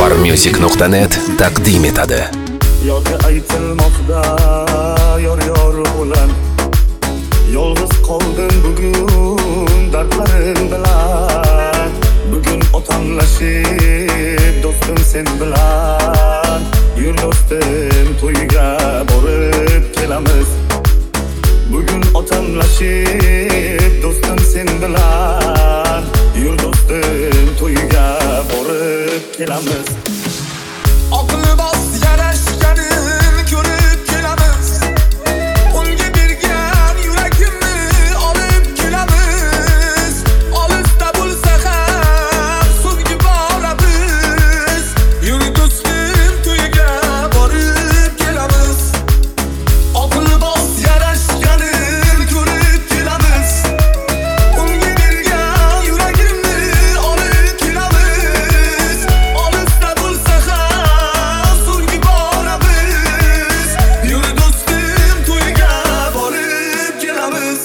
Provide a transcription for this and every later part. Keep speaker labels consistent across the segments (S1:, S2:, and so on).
S1: Farmusic.net taqdim etadi.
S2: Yoki aytilmoqda yor bilan yolg'iz qoldim bugun dardlarim bilan. Bugun otamlashib do'stim sen bilan. Yur do'stim to'yga borib kelamiz. Bugun otamlashib do'stim sen bilan. Yur do'stim to'yga borib kelamiz.
S3: Aqli bos yarashganin ko'rib kelamiz. Unga bergan yuragimni olib kelamiz. Olisda bo'lsa ham so'nggi boramiz. Yur do'stim to'yga borib kelamiz. Aqli bos yarashganin ko'rib kelamiz. Unga bergan yuragimni olib kelamiz. Olisda bo'lsa ham so'nggi boramiz. Yur do'stim to'yga borib kelamiz.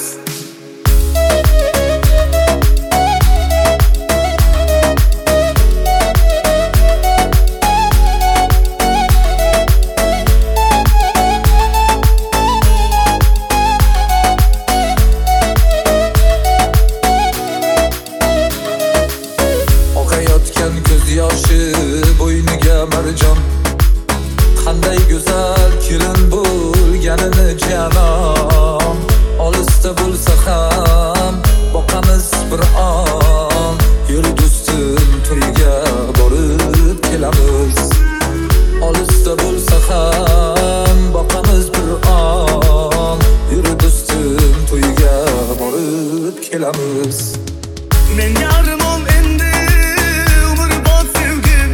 S3: Oqayotgan ko'z yoshi bo'yniga marjon. Qanday go'zal kelin bo'lganini janon. Olisda bo'lsa ham boqamiz bir on. Yur do'stim to'yga borib kelamiz. Olisda bo'lsa ham boqamiz bir on. Yur do'stim to'yga borib kelamiz.
S2: Men yarimon endi umrbod sevgim.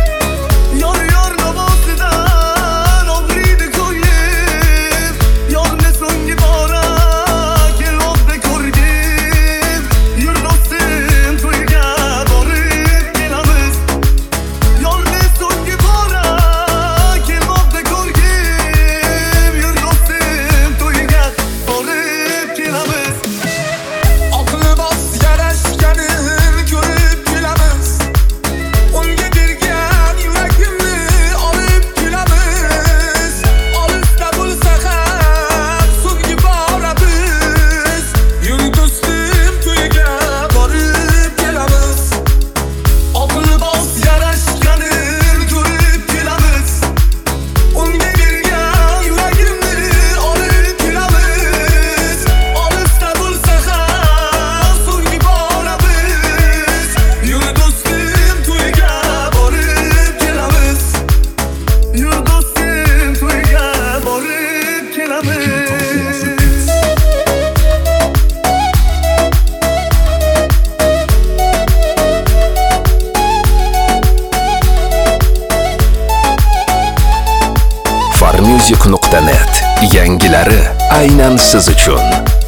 S2: Yor navosidan og'riydi ko'nglim. Yorni so'nggi bora kelmoqda ko'rgim. Yur do'stim to'yga borib kelamiz. Yorni so'nggi bora kelmoqda ko'rgim. Yur do'stim to'yga borib kelamiz.
S3: Aqli bos yarashganin ko'rib kelamiz. Unga bergan yuragimni olib kelamiz. Olisda bo'lsa ham so'nggi boramiz. Yur do'stim to'yga borib kelamiz. Aqli bos yarashganin ko'rib kelamiz. Unga bergan yuragimni olib kelamiz. Olisda bo'lsa ham so'nggi boramiz. Yur do'stim to'yga borib kelamiz.
S2: Yur do'stim to'yga borib kelamiz.
S1: Farmusic.net yangilari aynan siz uchun.